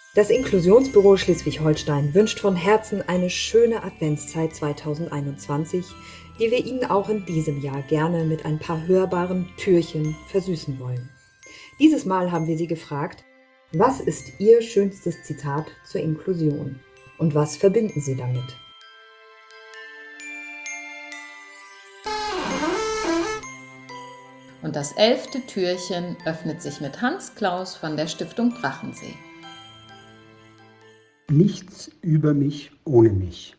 Das Inklusionsbüro Schleswig-Holstein wünscht von Herzen eine schöne Adventszeit 2021, die wir Ihnen auch in diesem Jahr gerne mit ein paar hörbaren Türchen versüßen wollen. Dieses Mal haben wir Sie gefragt, was ist Ihr schönstes Zitat zur Inklusion und was verbinden Sie damit? Und das 11. Türchen öffnet sich mit Hans Klaus von der Stiftung Drachensee. Nichts über mich ohne mich.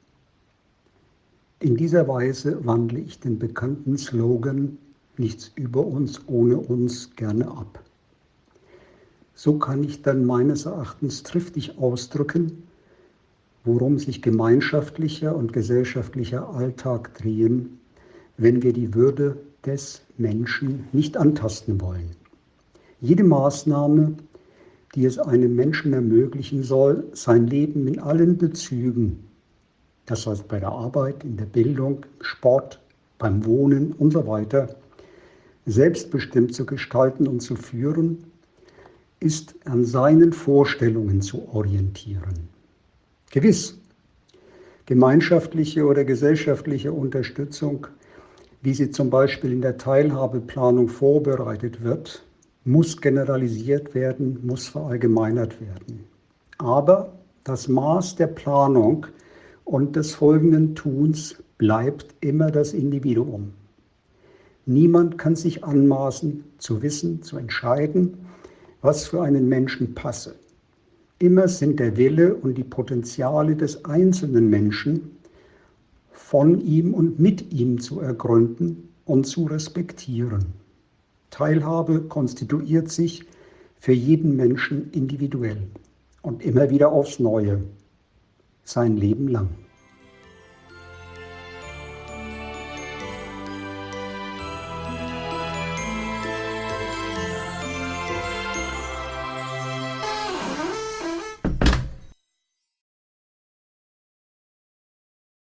In dieser Weise wandle ich den bekannten Slogan "Nichts über uns ohne uns" gerne ab. So kann ich dann meines Erachtens triftig ausdrücken, worum sich gemeinschaftlicher und gesellschaftlicher Alltag drehen, wenn wir die Würde des Menschen nicht antasten wollen. Jede Maßnahme, die es einem Menschen ermöglichen soll, sein Leben in allen Bezügen, das heißt bei der Arbeit, in der Bildung, im Sport, beim Wohnen und so weiter, selbstbestimmt zu gestalten und zu führen, ist an seinen Vorstellungen zu orientieren. Gewiss, gemeinschaftliche oder gesellschaftliche Unterstützung, wie sie zum Beispiel in der Teilhabeplanung vorbereitet wird, muss generalisiert werden, muss verallgemeinert werden. Aber das Maß der Planung und des folgenden Tuns bleibt immer das Individuum. Niemand kann sich anmaßen, zu wissen, zu entscheiden, was für einen Menschen passe. Immer sind der Wille und die Potenziale des einzelnen Menschen von ihm und mit ihm zu ergründen und zu respektieren. Teilhabe konstituiert sich für jeden Menschen individuell und immer wieder aufs Neue, sein Leben lang.